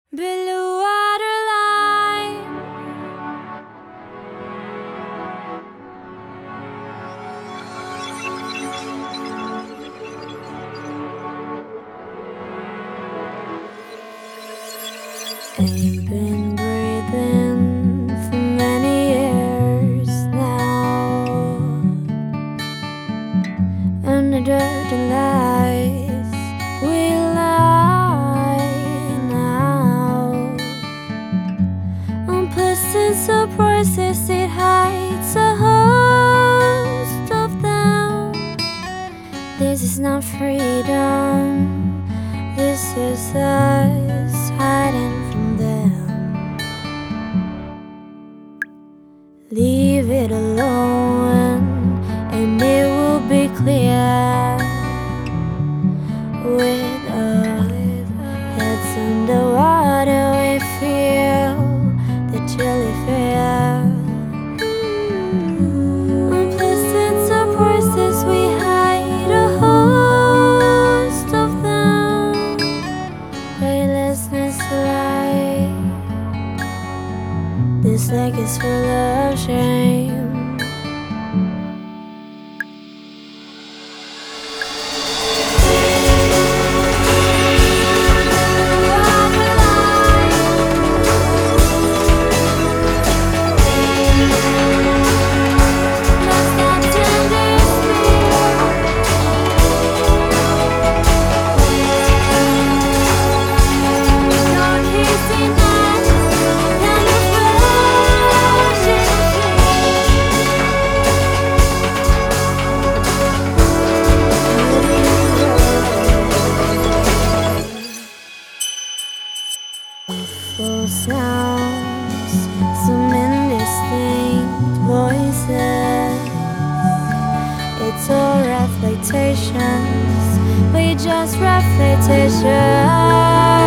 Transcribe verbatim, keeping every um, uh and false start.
Blue waterline. Ain't been breathing for many years now, under the lights we lie now. Unpleasant surprises, it hides a host of them. This is not freedom, this is us hiding from them. Leave it alone and it will be clear. With our heads underwater we feel the chilly fear. Unpleasant surprises, we hide a host of them. Weightlessness lie. This lake is full of shame. Full sounds, some indistinct voices. It's all reflectations, we just reflectations.